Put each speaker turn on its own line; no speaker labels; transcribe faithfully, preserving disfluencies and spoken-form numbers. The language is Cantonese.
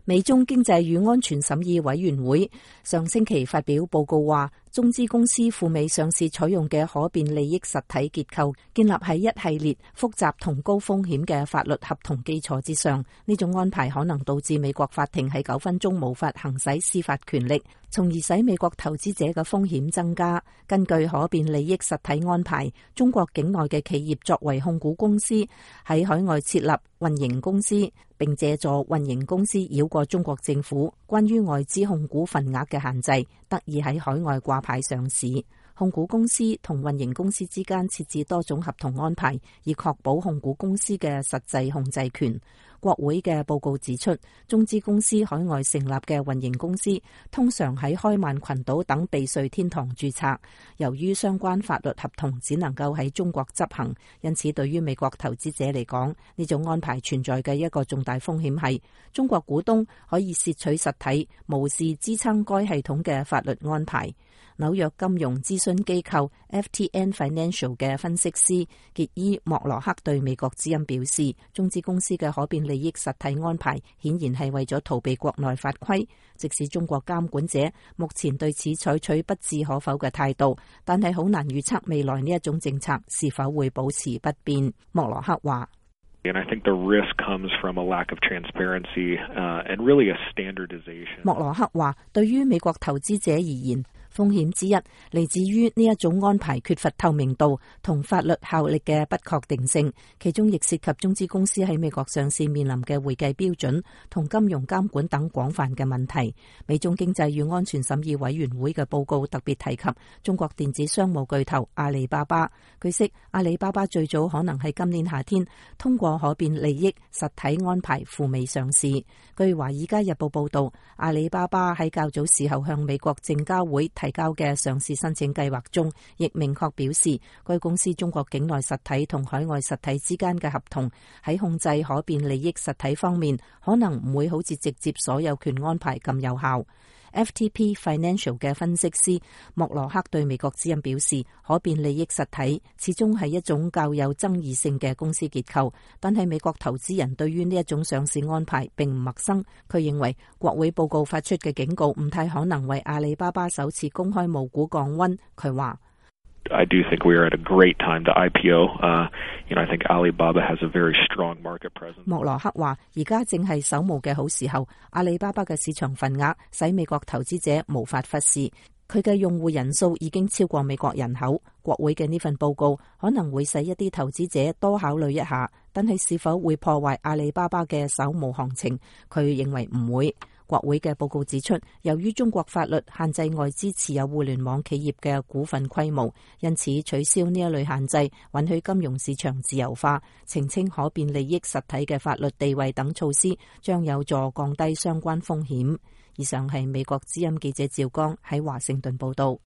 美中經濟與安全審議委員會上星期發表報告話，中資公司赴美上市採用嘅可變利益實體結構建立喺一系列複雜同高風險嘅法律合同基礎之上。呢種安排可能導致美國法庭喺糾紛中無法行使司法權力，從而使美國投資者嘅風險增加。根據可變利益實體安排，中國境內嘅企業作為控股公司喺海外設立運營公司，並借助運營公司繞過中國政府關於外資控股份額嘅限制，得以喺海外掛牌上市。控股公司同運營公司之間設置多種合同安排，以確保控股公司嘅實際控制權。國會嘅報告指出，中資公司海外成立嘅運營公司通常喺開曼群島等避稅天堂註冊。由於相關法律合同只能夠喺中國執行，因此對於美國投資者嚟講，呢種安排存在嘅一個重大風險係中國股東可以竊取實體，無視支撐該系統嘅法律安排。紐約金融諮詢機構 F T N Financial 嘅分析師傑伊莫羅克對美國之音表示，中資公司嘅可變利益實體安排顯然係為咗逃避國內法規，即使中國監管者目前對此採取不置可否嘅態度，但係好難預測未來呢一種政策是否會保持不變。莫羅克話
And I think the risk comes from a lack of transparency, uh, and really a standardization.
莫羅克話，對於美國投資者而言，風險之一嚟自於呢一種安排缺乏透明度同法律效力嘅不確定性，其中亦涉及中資公司喺美國上市面臨嘅會計標準同金融監管等廣泛嘅問題。美中經濟與安全審議委員會嘅報告特別提及中國電子商務巨頭阿里巴巴。據悉，阿里巴巴最早可能喺今年夏天通過可變利益實體安排赴美上市。據華爾街日報報道，阿里巴巴喺較早時候向美國證交會提交嘅上市申請計劃中，亦明確表示，該公司中國境內實體同海外實體之間嘅合同喺控制可變利益實體方面，可能唔會好似直接所有權安排咁有效。F T P Financial 嘅分析師莫羅克對美國之音表示，可變利益實體始終係一種較有爭議性嘅公司結構，但係美國投資人對於呢一種上市安排並唔陌生。佢認為國會報告發出嘅警告唔太可能為阿里巴巴首次公開募股降溫。佢話
I do think we are at a great time to I P O. Uh, you know, I think Alibaba has a very strong market presence.
莫羅克話，而家正係首募嘅好時候，阿里巴巴嘅市場份額使美國投資者無法忽視。佢嘅用戶人數已經超過美國人口。國會嘅呢份報告可能會使一啲投資者多考慮一下，但係是否會破壞阿里巴巴嘅首募行情，佢認為唔會。國會嘅報告指出，由於中國法律限制外資持有互聯網企業嘅股份規模，因此取消呢一類限制，允許金融市場自由化，澄清可變利益實體嘅法律地位等措施，將有助降低相關風險。以上係美國之音記者趙剛喺華盛頓報道。